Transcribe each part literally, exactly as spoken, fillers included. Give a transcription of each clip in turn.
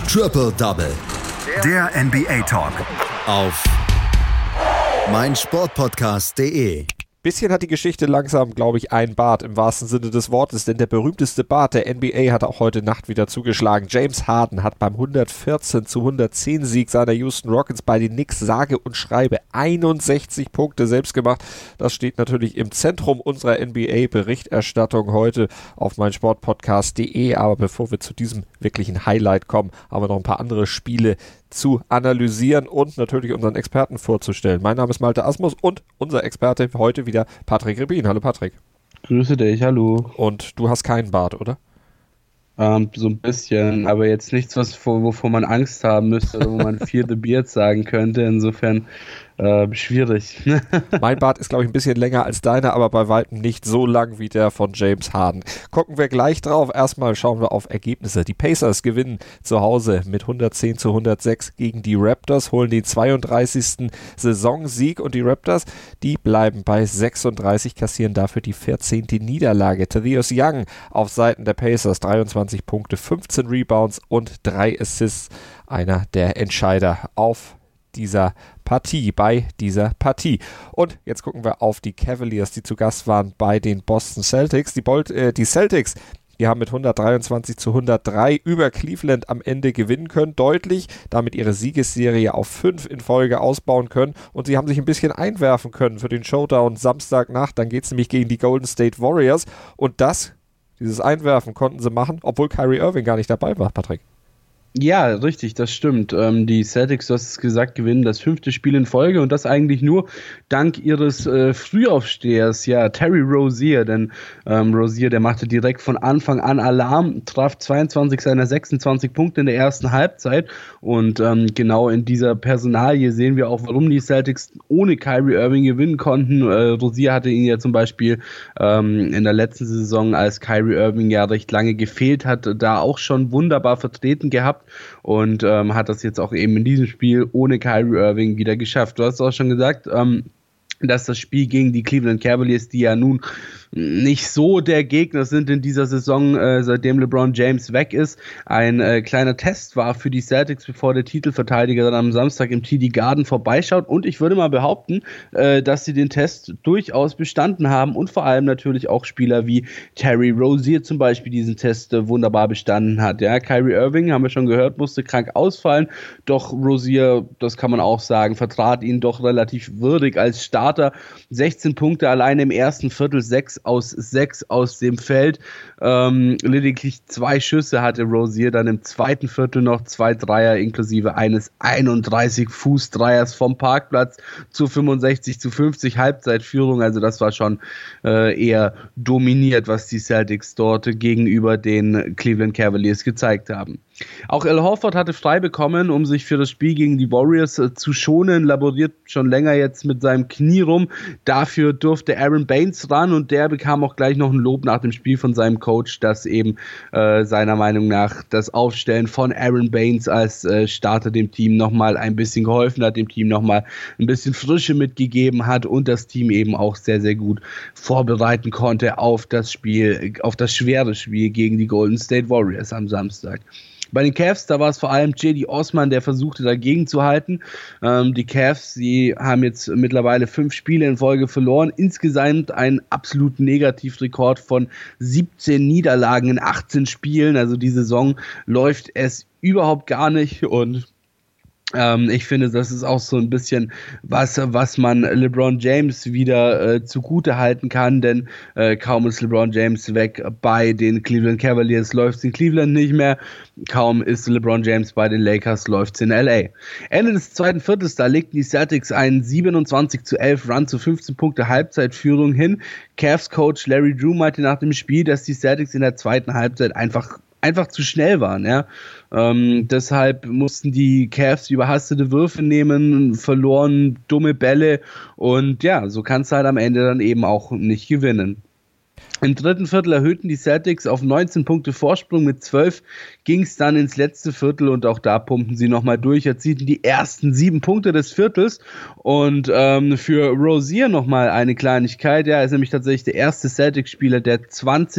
Triple Double. Der N B A-Talk. Auf meinsportpodcast punkt de. Bisschen hat die Geschichte langsam, glaube ich, ein Bart im wahrsten Sinne des Wortes, denn der berühmteste Bart der N B A hat auch heute Nacht wieder zugeschlagen. James Harden hat beim hundertvierzehn zu hundertzehn Sieg seiner Houston Rockets bei den Knicks sage und schreibe einundsechzig Punkte selbst gemacht. Das steht natürlich im Zentrum unserer N B A-Berichterstattung heute auf meinsportpodcast punkt de. Aber bevor wir zu diesem wirklichen Highlight kommen, haben wir noch ein paar andere Spiele zu analysieren und natürlich unseren Experten vorzustellen. Mein Name ist Malte Asmus und unser Experte heute wieder Patrick Rebin. Hallo Patrick. Grüße dich, hallo. Und du hast keinen Bart, oder? Ähm, so ein bisschen, aber jetzt nichts, was wovor man Angst haben müsste, oder wo man Fear the Beard sagen könnte. Insofern äh, schwierig. Mein Bart ist, glaube ich, ein bisschen länger als deiner, aber bei weitem nicht so lang wie der von James Harden. Gucken wir gleich drauf. Erstmal schauen wir auf Ergebnisse. Die Pacers gewinnen zu Hause mit hundertzehn zu hundertsechs gegen die Raptors, holen den zweiunddreißigsten Saisonsieg und die Raptors, die bleiben bei sechsunddreißig, kassieren dafür die vierzehnte Niederlage. Thaddeus Young auf Seiten der Pacers, dreiundzwanzig Punkte, fünfzehn Rebounds und drei Assists. Einer der Entscheider auf dieser Partie, bei dieser Partie. Und jetzt gucken wir auf die Cavaliers, die zu Gast waren bei den Boston Celtics. Die, Bolt, äh, die Celtics, die haben mit hundertdreiundzwanzig zu hundertdrei über Cleveland am Ende gewinnen können, deutlich, damit ihre Siegesserie auf fünf in Folge ausbauen können und sie haben sich ein bisschen einwerfen können für den Showdown Samstagnacht. Dann geht es nämlich gegen die Golden State Warriors und das, dieses Einwerfen konnten sie machen, obwohl Kyrie Irving gar nicht dabei war, Patrick. Ja, richtig, das stimmt. Ähm, die Celtics, du hast es gesagt, gewinnen das fünfte Spiel in Folge und das eigentlich nur dank ihres äh, Frühaufstehers, ja, Terry Rozier, denn ähm, Rozier, der machte direkt von Anfang an Alarm, traf zweiundzwanzig seiner sechsundzwanzig Punkte in der ersten Halbzeit und ähm, genau in dieser Personalie sehen wir auch, warum die Celtics ohne Kyrie Irving gewinnen konnten. Äh, Rozier hatte ihn ja zum Beispiel ähm, in der letzten Saison, als Kyrie Irving ja recht lange gefehlt hat, da auch schon wunderbar vertreten gehabt und ähm, hat das jetzt auch eben in diesem Spiel ohne Kyrie Irving wieder geschafft. Du hast auch schon gesagt, ähm, dass das Spiel gegen die Cleveland Cavaliers, die ja nun nicht so der Gegner sind in dieser Saison, äh, seitdem LeBron James weg ist, ein äh, kleiner Test war für die Celtics, bevor der Titelverteidiger dann am Samstag im T D Garden vorbeischaut und ich würde mal behaupten, äh, dass sie den Test durchaus bestanden haben und vor allem natürlich auch Spieler wie Terry Rozier zum Beispiel diesen Test äh, wunderbar bestanden hat. Ja, Kyrie Irving, haben wir schon gehört, musste krank ausfallen, doch Rozier, das kann man auch sagen, vertrat ihn doch relativ würdig als Starter. sechzehn Punkte alleine im ersten Viertel, sechs aus sechs aus dem Feld. Ähm, lediglich zwei Schüsse hatte Rozier, dann im zweiten Viertel noch zwei Dreier inklusive eines einunddreißig Fuß Dreiers vom Parkplatz zu fünfundsechzig zu fünfzig Halbzeitführung. Also das war schon äh, eher dominiert, was die Celtics dort gegenüber den Cleveland Cavaliers gezeigt haben. Auch Al Horford hatte frei bekommen, um sich für das Spiel gegen die Warriors äh, zu schonen, laboriert schon länger jetzt mit seinem Knie rum. Dafür durfte Aaron Baines ran und der bekam auch gleich noch ein Lob nach dem Spiel von seinem Coach, dass eben äh, seiner Meinung nach das Aufstellen von Aaron Baines als äh, Starter dem Team nochmal ein bisschen geholfen hat, dem Team nochmal ein bisschen Frische mitgegeben hat und das Team eben auch sehr, sehr gut vorbereiten konnte auf das Spiel, auf das schwere Spiel gegen die Golden State Warriors am Samstag. Bei den Cavs, da war es vor allem J D Osman, der versuchte dagegen zu halten. Ähm, die Cavs, die haben jetzt mittlerweile fünf Spiele in Folge verloren. Insgesamt ein absolut Negativrekord von siebzehn Niederlagen in achtzehn Spielen. Also die Saison läuft es überhaupt gar nicht und Ähm, ich finde, das ist auch so ein bisschen was, was man LeBron James wieder äh, zugute halten kann, denn äh, kaum ist LeBron James weg bei den Cleveland Cavaliers, läuft es in Cleveland nicht mehr, kaum ist LeBron James bei den Lakers, läuft es in L A. Ende des zweiten Viertels, da legten die Celtics einen siebenundzwanzig zu elf Run zu fünfzehn Punkte Halbzeitführung hin. Cavs-Coach Larry Drew meinte nach dem Spiel, dass die Celtics in der zweiten Halbzeit einfach einfach zu schnell waren, ja. Ähm, deshalb mussten die Cavs überhastete Würfe nehmen, verloren dumme Bälle und ja, so kannst du halt am Ende dann eben auch nicht gewinnen. Im dritten Viertel erhöhten die Celtics auf neunzehn Punkte Vorsprung, mit zwölf ging es dann ins letzte Viertel und auch da pumpten sie nochmal durch, erzielten die ersten sieben Punkte des Viertels und ähm, für Rozier nochmal eine Kleinigkeit, ja, er ist nämlich tatsächlich der erste Celtics-Spieler, der zwanzig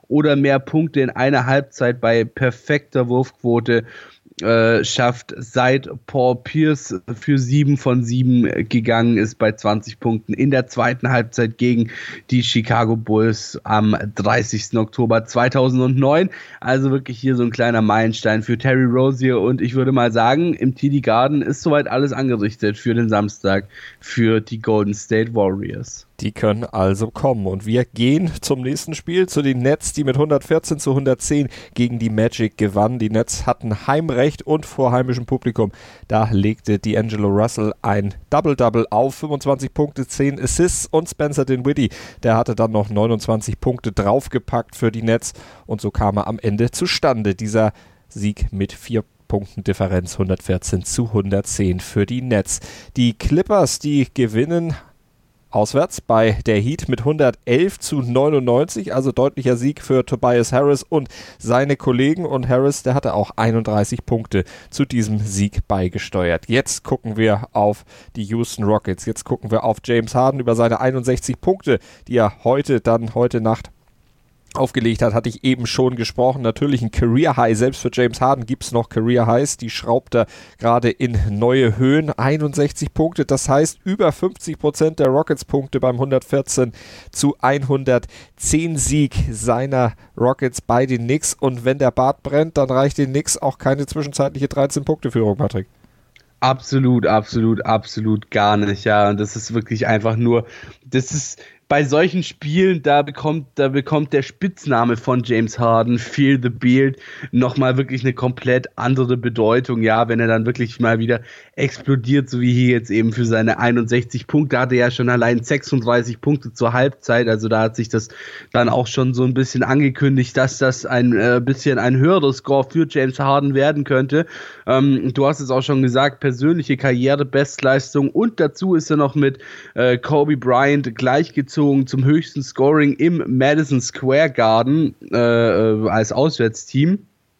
oder mehr Punkte in einer Halbzeit bei perfekter Wurfquote Äh, schafft, seit Paul Pierce für sieben von sieben gegangen ist bei zwanzig Punkten in der zweiten Halbzeit gegen die Chicago Bulls am dreißigsten Oktober zweitausendneun. Also wirklich hier so ein kleiner Meilenstein für Terry Rozier, und ich würde mal sagen, im T D Garden ist soweit alles angerichtet für den Samstag für die Golden State Warriors. Die können also kommen. Und wir gehen zum nächsten Spiel, zu den Nets, die mit hundertvierzehn zu hundertzehn gegen die Magic gewannen. Die Nets hatten Heimrecht und vor heimischem Publikum. Da legte D'Angelo Russell ein Double-Double auf. fünfundzwanzig Punkte, zehn Assists, und Spencer Dinwiddie, der hatte dann noch neunundzwanzig Punkte draufgepackt für die Nets. Und so kam er am Ende zustande, dieser Sieg mit vier Punkten Differenz, hundertvierzehn zu hundertzehn für die Nets. Die Clippers, die gewinnen auswärts bei der Heat mit hundertelf zu neunundneunzig, also deutlicher Sieg für Tobias Harris und seine Kollegen, und Harris, der hatte auch einunddreißig Punkte zu diesem Sieg beigesteuert. Jetzt gucken wir auf die Houston Rockets, jetzt gucken wir auf James Harden über seine einundsechzig Punkte, die er heute dann, heute Nacht aufgelegt hat, hatte ich eben schon gesprochen. Natürlich ein Career High, selbst für James Harden gibt es noch Career Highs, die schraubt er gerade in neue Höhen. einundsechzig Punkte, das heißt über fünfzig Prozent der Rockets-Punkte beim hundertvierzehn zu hundertzehn Sieg seiner Rockets bei den Knicks, und wenn der Bart brennt, dann reicht den Knicks auch keine zwischenzeitliche dreizehn-Punkte-Führung, Patrick. Absolut, absolut, absolut gar nicht, ja, und das ist wirklich einfach nur, das ist bei solchen Spielen, da bekommt, da bekommt der Spitzname von James Harden, Feel the Beard, nochmal wirklich eine komplett andere Bedeutung, ja, wenn er dann wirklich mal wieder explodiert, so wie hier jetzt eben für seine einundsechzig Punkte, hatte er ja schon allein sechsunddreißig Punkte zur Halbzeit, also da hat sich das dann auch schon so ein bisschen angekündigt, dass das ein äh, bisschen ein höherer Score für James Harden werden könnte. Ähm, du hast es auch schon gesagt, persönliche Karriere-Bestleistung, und dazu ist er noch mit äh, Kobe Bryant gleichgezogen zum höchsten Scoring im Madison Square Garden äh, als Auswärtsteam.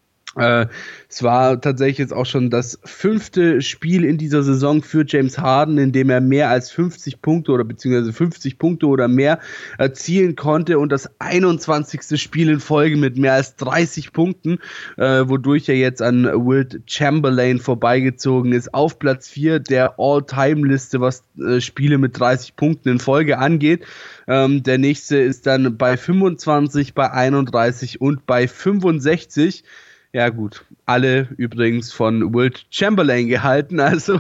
Äh, es war tatsächlich jetzt auch schon das fünfte Spiel in dieser Saison für James Harden, in dem er mehr als fünfzig Punkte oder beziehungsweise fünfzig Punkte oder mehr erzielen konnte, und das einundzwanzigste Spiel in Folge mit mehr als dreißig Punkten, äh, wodurch er jetzt an Wilt Chamberlain vorbeigezogen ist, auf Platz vier der All-Time-Liste, was äh, Spiele mit dreißig Punkten in Folge angeht. Ähm, der nächste ist dann bei fünfundzwanzig, bei einunddreißig und bei fünfundsechzig. Ja gut, alle übrigens von Wilt Chamberlain gehalten, also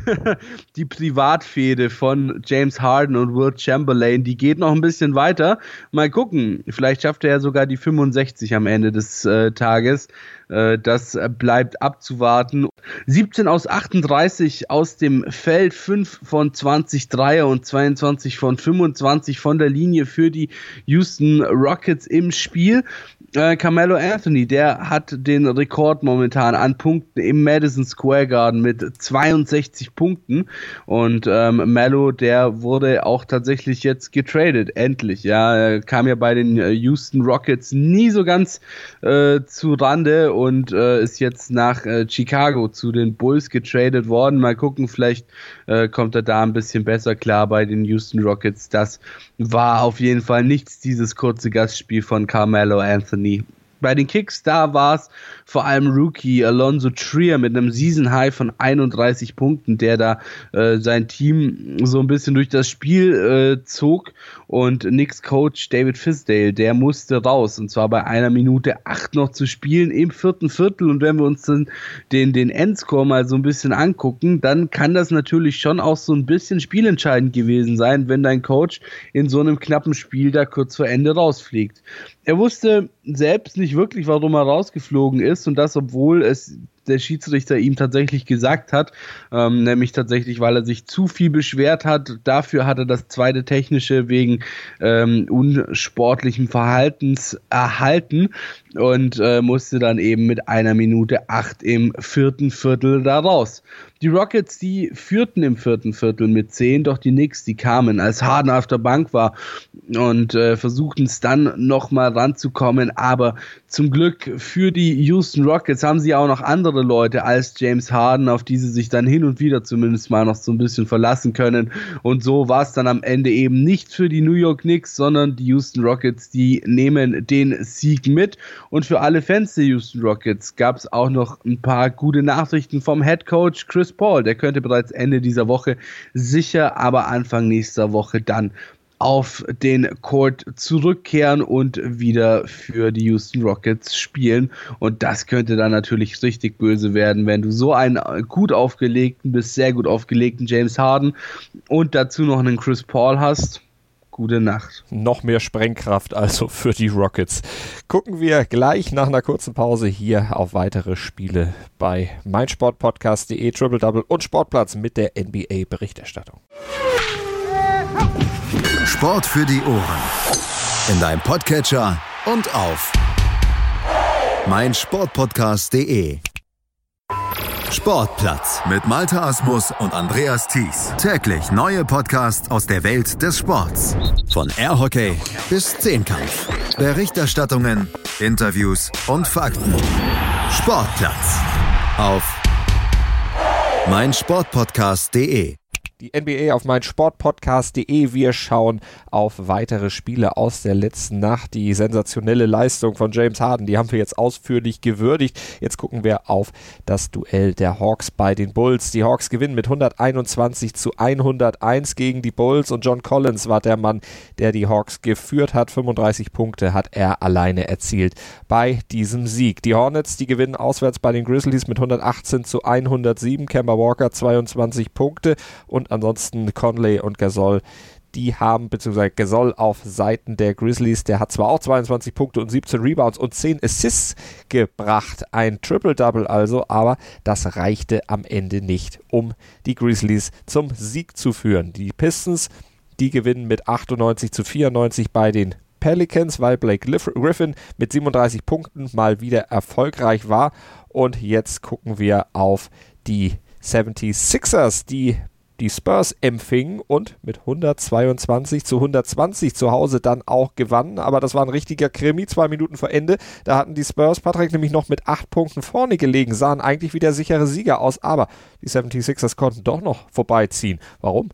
die Privatfehde von James Harden und Wilt Chamberlain, die geht noch ein bisschen weiter. Mal gucken, vielleicht schafft er ja sogar die fünfundsechzig am Ende des äh, Tages. Äh, das bleibt abzuwarten. siebzehn aus achtunddreißig aus dem Feld, fünf von zwanzig Dreier und zweiundzwanzig von fünfundzwanzig von der Linie für die Houston Rockets im Spiel. Äh, Carmelo Anthony, der hat den Rekord momentan an Punkten im Madison Square Garden mit zweiundsechzig Punkten, und ähm, Melo, der wurde auch tatsächlich jetzt getradet, endlich, ja, er kam ja bei den äh, Houston Rockets nie so ganz äh, zu Rande und äh, ist jetzt nach äh, Chicago zu den Bulls getradet worden. Mal gucken, vielleicht äh, kommt er da ein bisschen besser klar bei den Houston Rockets. Das war auf jeden Fall nichts, dieses kurze Gastspiel von Carmelo Anthony. Bei den Kicks, da war es vor allem Rookie Alonzo Trier mit einem Season-High von einunddreißig Punkten, der da äh, sein Team so ein bisschen durch das Spiel äh, zog, und Knicks Coach David Fizdale, der musste raus, und zwar bei einer Minute acht noch zu spielen im vierten Viertel, und wenn wir uns dann den, den Endscore mal so ein bisschen angucken, dann kann das natürlich schon auch so ein bisschen spielentscheidend gewesen sein, wenn dein Coach in so einem knappen Spiel da kurz vor Ende rausfliegt. Er wusste selbst nicht wirklich, warum er rausgeflogen ist, und das, obwohl es der Schiedsrichter ihm tatsächlich gesagt hat, ähm, nämlich tatsächlich, weil er sich zu viel beschwert hat. Dafür hat er das zweite technische wegen ähm, unsportlichem Verhaltens erhalten und äh, musste dann eben mit einer Minute acht im vierten Viertel da raus. Die Rockets, die führten im vierten Viertel mit zehn, doch die Knicks, die kamen, als Harden auf der Bank war, und äh, versuchten es dann nochmal ranzukommen, aber Zum Glück für die Houston Rockets haben sie auch noch andere Leute als James Harden, auf die sie sich dann hin und wieder zumindest mal noch so ein bisschen verlassen können. Und so war es dann am Ende eben nicht für die New York Knicks, sondern die Houston Rockets, die nehmen den Sieg mit. Und für alle Fans der Houston Rockets gab es auch noch ein paar gute Nachrichten vom Head Coach Chris Paul. Der könnte bereits Ende dieser Woche sicher, aber Anfang nächster Woche dann auf den Court zurückkehren und wieder für die Houston Rockets spielen. Und das könnte dann natürlich richtig böse werden, wenn du so einen gut aufgelegten, bis sehr gut aufgelegten James Harden und dazu noch einen Chris Paul hast. Gute Nacht. Noch mehr Sprengkraft also für die Rockets. Gucken wir gleich nach einer kurzen Pause hier auf weitere Spiele bei meinsportpodcast punkt de, Triple Double und Sportplatz mit der N B A-Berichterstattung. Sport für die Ohren. In deinem Podcatcher und auf meinsportpodcast punkt de. Sportplatz mit Malte Asmus und Andreas Thies. Täglich neue Podcasts aus der Welt des Sports. Von Airhockey bis Zehnkampf. Berichterstattungen, Interviews und Fakten. Sportplatz auf meinsportpodcast punkt de. Die N B A auf meinsportpodcast punkt de. Wir schauen auf weitere Spiele aus der letzten Nacht. Die sensationelle Leistung von James Harden, die haben wir jetzt ausführlich gewürdigt. Jetzt gucken wir auf das Duell der Hawks bei den Bulls. Die Hawks gewinnen mit hunderteinundzwanzig zu hunderteins gegen die Bulls und John Collins war der Mann, der die Hawks geführt hat. fünfunddreißig Punkte hat er alleine erzielt bei diesem Sieg. Die Hornets, die gewinnen auswärts bei den Grizzlies mit hundertachtzehn zu hundertsieben. Kemba Walker zweiundzwanzig Punkte und ansonsten Conley und Gasol, die haben, beziehungsweise Gasol auf Seiten der Grizzlies, der hat zwar auch zweiundzwanzig Punkte und siebzehn Rebounds und zehn Assists gebracht, ein Triple-Double also, aber das reichte am Ende nicht, um die Grizzlies zum Sieg zu führen. Die Pistons, die gewinnen mit achtundneunzig zu vierundneunzig bei den Pelicans, weil Blake Griffin mit siebenunddreißig Punkten mal wieder erfolgreich war. Und jetzt gucken wir auf die seventy-sixers, die die Spurs empfingen und mit hundertzweiundzwanzig zu hundertzwanzig zu Hause dann auch gewannen. Aber das war ein richtiger Krimi, zwei Minuten vor Ende. Da hatten die Spurs, Patrick, nämlich noch mit acht Punkten vorne gelegen, sahen eigentlich wie der sichere Sieger aus. Aber die seventy-sixers konnten doch noch vorbeiziehen. Warum?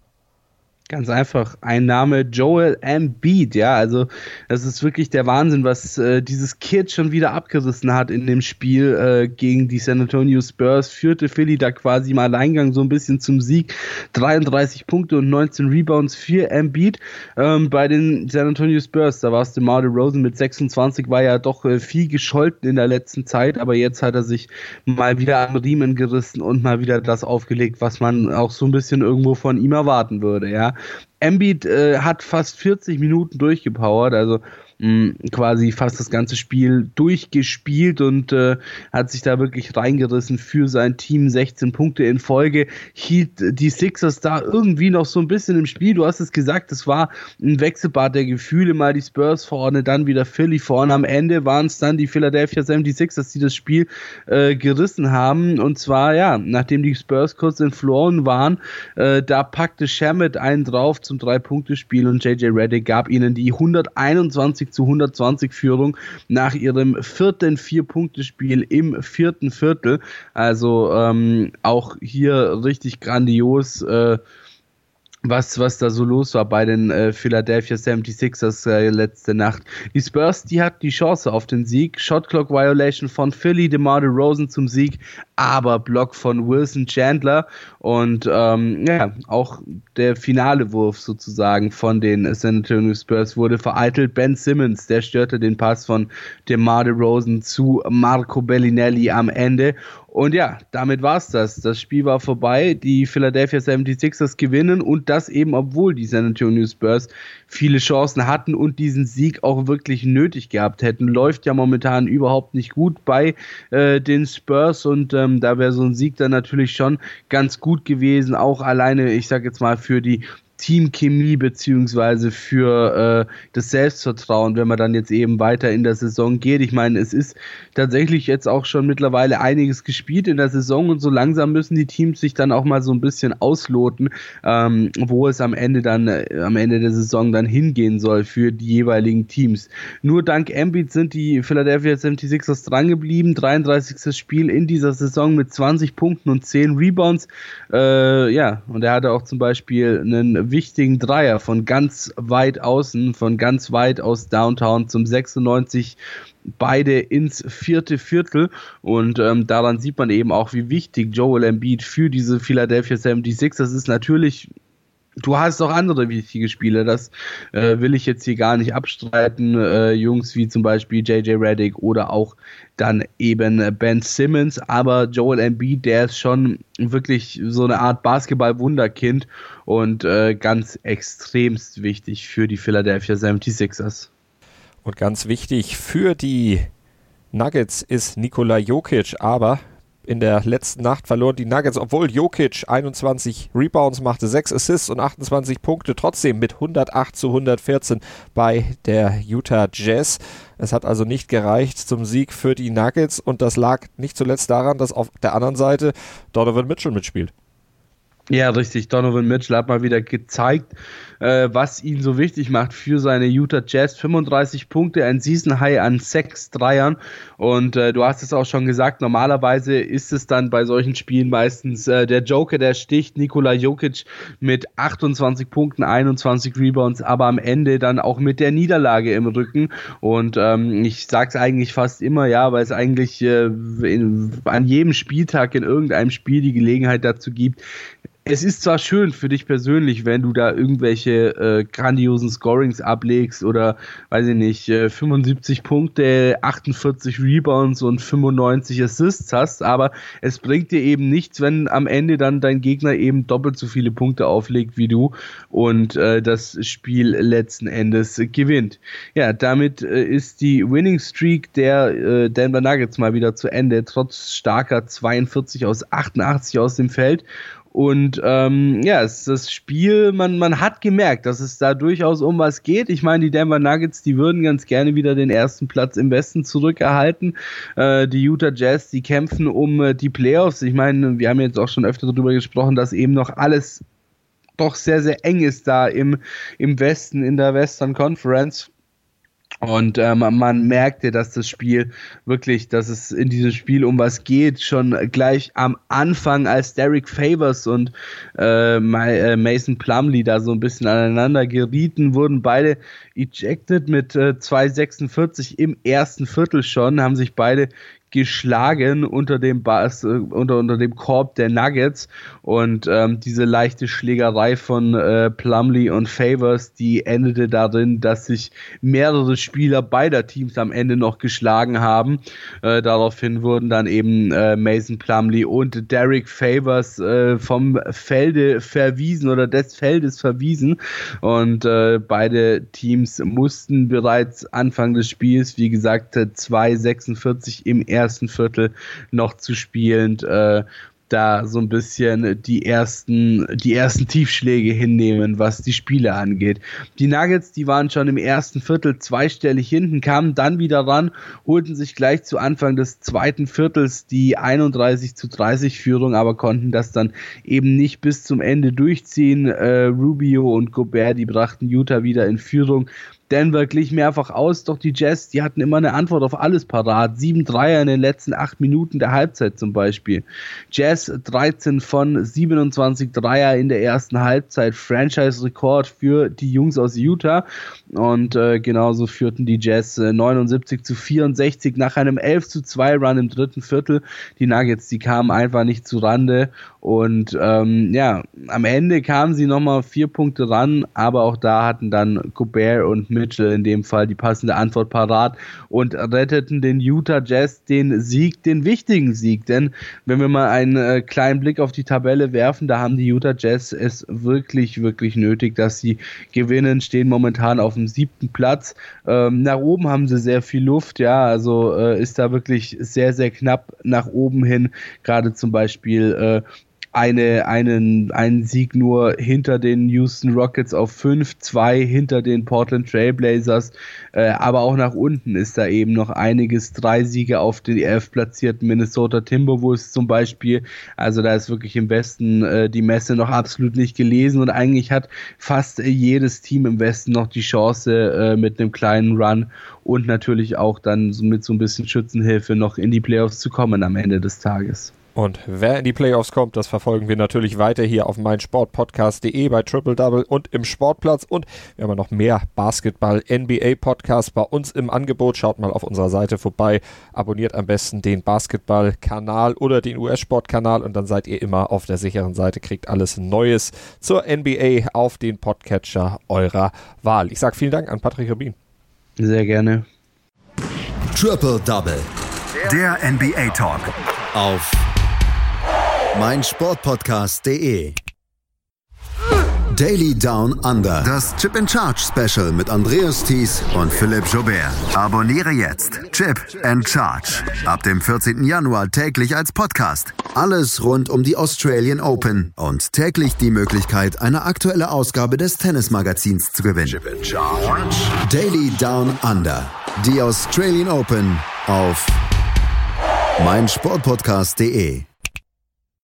Ganz einfach, ein Name, Joel Embiid, ja, also das ist wirklich der Wahnsinn, was äh, dieses Kid schon wieder abgerissen hat in dem Spiel äh, gegen die San Antonio Spurs, führte Philly da quasi im Alleingang so ein bisschen zum Sieg, dreiunddreißig Punkte und neunzehn Rebounds für Embiid. Ähm, bei den San Antonio Spurs, da war es DeMar DeRozan mit sechsundzwanzig, war ja doch äh, viel gescholten in der letzten Zeit, aber jetzt hat er sich mal wieder am Riemen gerissen und mal wieder das aufgelegt, was man auch so ein bisschen irgendwo von ihm erwarten würde, ja. Embiid äh, hat fast vierzig Minuten durchgepowert, also mh, quasi fast das ganze Spiel durchgespielt und äh, hat sich da wirklich reingerissen für sein Team. sechzehn Punkte in Folge, hielt die Sixers da irgendwie noch so ein bisschen im Spiel. Du hast es gesagt, es war ein Wechselbad der Gefühle, mal die Spurs vorne, dann wieder Philly vorne. Am Ende waren es dann die Philadelphia seventy-sixers, die das Spiel äh, gerissen haben. Und zwar, ja, nachdem die Spurs kurz entflohen waren, äh, da packte Shamet einen drauf zum Drei-Punkte-Spiel und J J Redick gab ihnen die hunderteinundzwanzig zu hundertzwanzig Führung nach ihrem vierten Vier-Punkte-Spiel im vierten Viertel. Also ähm, auch hier richtig grandios, äh, was, was da so los war bei den äh, Philadelphia seventy-sixers äh, letzte Nacht. Die Spurs, die hatten die Chance auf den Sieg. Shotclock Violation von Philly, DeMar DeRozan zum Sieg, aber Block von Wilson Chandler und ähm, ja, auch der finale Wurf sozusagen von den San Antonio Spurs wurde vereitelt. Ben Simmons, der störte den Pass von DeMar DeRozan zu Marco Bellinelli am Ende. Und ja, damit war's das. Das Spiel war vorbei. Die Philadelphia seventy-sixers gewinnen und das eben, obwohl die San Antonio Spurs viele Chancen hatten und diesen Sieg auch wirklich nötig gehabt hätten. Läuft ja momentan überhaupt nicht gut bei äh, den Spurs und ähm, da wäre so ein Sieg dann natürlich schon ganz gut gewesen. Auch alleine, ich sag jetzt mal, für die Teamchemie beziehungsweise für äh, das Selbstvertrauen, wenn man dann jetzt eben weiter in der Saison geht. Ich meine, es ist tatsächlich jetzt auch schon mittlerweile einiges gespielt in der Saison und so langsam müssen die Teams sich dann auch mal so ein bisschen ausloten, ähm, wo es am Ende dann äh, am Ende der Saison dann hingehen soll für die jeweiligen Teams. Nur dank Embiid sind die Philadelphia seventy-sixers drangeblieben. dreiunddreißigstes Spiel in dieser Saison mit zwanzig Punkten und zehn Rebounds. Äh, ja, und er hatte auch zum Beispiel einen wichtigen Dreier von ganz weit außen, von ganz weit aus Downtown zum sechsundneunzig, beide ins vierte Viertel und ähm, daran sieht man eben auch, wie wichtig Joel Embiid für diese Philadelphia seventy-sixers ist. Natürlich, du hast auch andere wichtige Spieler, das äh, will ich jetzt hier gar nicht abstreiten, äh, Jungs wie zum Beispiel J J Redick oder auch dann eben Ben Simmons, aber Joel Embiid, der ist schon wirklich so eine Art Basketball-Wunderkind und äh, ganz extremst wichtig für die Philadelphia seventy-sixers. Und ganz wichtig für die Nuggets ist Nikola Jokic, aber in der letzten Nacht verloren die Nuggets, obwohl Jokic einundzwanzig Rebounds machte, sechs Assists und achtundzwanzig Punkte, trotzdem mit hundertacht zu hundertvierzehn bei der Utah Jazz. Es hat also nicht gereicht zum Sieg für die Nuggets und das lag nicht zuletzt daran, dass auf der anderen Seite Donovan Mitchell mitspielt. Ja, richtig. Donovan Mitchell hat mal wieder gezeigt, äh, was ihn so wichtig macht für seine Utah Jazz. fünfunddreißig Punkte, ein Season High an sechs Dreiern. Und äh, du hast es auch schon gesagt, normalerweise ist es dann bei solchen Spielen meistens äh, der Joker, der sticht. Nikola Jokic mit achtundzwanzig Punkten, einundzwanzig Rebounds, aber am Ende dann auch mit der Niederlage im Rücken. Und ähm, ich sag's eigentlich fast immer, ja, weil es eigentlich äh, in, an jedem Spieltag in irgendeinem Spiel die Gelegenheit dazu gibt. Es ist zwar schön für dich persönlich, wenn du da irgendwelche äh, grandiosen Scorings ablegst oder, weiß ich nicht, äh, fünfundsiebzig Punkte, achtundvierzig Rebounds und fünfundneunzig Assists hast, aber es bringt dir eben nichts, wenn am Ende dann dein Gegner eben doppelt so viele Punkte auflegt wie du und äh, das Spiel letzten Endes äh, gewinnt. Ja, damit äh, ist die Winning Streak der äh, Denver Nuggets mal wieder zu Ende, trotz starker zweiundvierzig aus achtundachtzig aus dem Feld. Und ähm, ja, es ist das Spiel, man, man hat gemerkt, dass es da durchaus um was geht. Ich meine, die Denver Nuggets, die würden ganz gerne wieder den ersten Platz im Westen zurückerhalten. Äh, die Utah Jazz, die kämpfen um äh, die Playoffs. Ich meine, wir haben jetzt auch schon öfter darüber gesprochen, dass eben noch alles doch sehr, sehr eng ist da im, im Westen, in der Western Conference. Und ähm, man merkte, dass das Spiel wirklich, dass es in diesem Spiel um was geht, schon gleich am Anfang, als Derek Favors und äh, Mason Plumlee da so ein bisschen aneinander gerieten, wurden beide ejected mit äh, zwei sechsundvierzig im ersten Viertel schon, haben sich beide geschlagen unter dem Bas, äh, unter, unter dem Korb der Nuggets und ähm, diese leichte Schlägerei von äh, Plumlee und Favors, die endete darin, dass sich mehrere Spieler beider Teams am Ende noch geschlagen haben. Äh, daraufhin wurden dann eben äh, Mason Plumlee und Derek Favors äh, vom Felde verwiesen oder des Feldes verwiesen und äh, beide Teams mussten bereits Anfang des Spiels, wie gesagt, zwei sechsundvierzig im ersten Viertel noch zu spielend, äh, da so ein bisschen die ersten, die ersten Tiefschläge hinnehmen, was die Spiele angeht. Die Nuggets, die waren schon im ersten Viertel zweistellig hinten, kamen dann wieder ran, holten sich gleich zu Anfang des zweiten Viertels die einunddreißig zu dreißig Führung, aber konnten das dann eben nicht bis zum Ende durchziehen. Äh, Rubio und Gobert, die brachten Utah wieder in Führung. Denver glich mehrfach aus, doch die Jazz, die hatten immer eine Antwort auf alles parat. Sieben Dreier in den letzten acht Minuten der Halbzeit zum Beispiel. Jazz dreizehn von siebenundzwanzig Dreier in der ersten Halbzeit. Franchise-Rekord für die Jungs aus Utah. Und äh, genauso führten die Jazz äh, neunundsiebzig zu vierundsechzig nach einem elf zu zwei Run im dritten Viertel. Die Nuggets, die kamen einfach nicht zu Rande. Und ähm, ja, am Ende kamen sie nochmal vier Punkte ran, aber auch da hatten dann Gobert und Mitchell in dem Fall die passende Antwort parat und retteten den Utah Jazz den Sieg, den wichtigen Sieg. Denn wenn wir mal einen äh, kleinen Blick auf die Tabelle werfen, da haben die Utah Jazz es wirklich, wirklich nötig, dass sie gewinnen, stehen momentan auf dem siebten Platz. Ähm, nach oben haben sie sehr viel Luft, ja, also äh, ist da wirklich sehr, sehr knapp nach oben hin, gerade zum Beispiel äh, eine, einen, einen Sieg nur hinter den Houston Rockets auf fünf, zwei hinter den Portland Trailblazers, äh, aber auch nach unten ist da eben noch einiges, drei Siege auf den elf platzierten Minnesota Timberwolves zum Beispiel, also da ist wirklich im Westen äh, die Messe noch absolut nicht gelesen und eigentlich hat fast äh, jedes Team im Westen noch die Chance äh, mit einem kleinen Run und natürlich auch dann so mit so ein bisschen Schützenhilfe noch in die Playoffs zu kommen am Ende des Tages. Und wer in die Playoffs kommt, das verfolgen wir natürlich weiter hier auf meinsportpodcast punkt de bei Triple Double und im Sportplatz. Und wir haben ja noch mehr Basketball-N B A-Podcasts bei uns im Angebot. Schaut mal auf unserer Seite vorbei. Abonniert am besten den Basketball-Kanal oder den U S-Sport-Kanal und dann seid ihr immer auf der sicheren Seite, kriegt alles Neues zur N B A auf den Podcatcher eurer Wahl. Ich sage vielen Dank an Patrick Rubin. Sehr gerne. Triple Double. Der N B A Talk. Auf meinsportpodcast punkt de. Daily Down Under. Das Chip and Charge Special mit Andreas Thies und Philipp Joubert. Abonniere jetzt Chip and Charge. Ab dem vierzehnten Januar täglich als Podcast. Alles rund um die Australian Open und täglich die Möglichkeit, eine aktuelle Ausgabe des Tennismagazins zu gewinnen. Chip and Charge. Daily Down Under. Die Australian Open auf meinsportpodcast punkt de.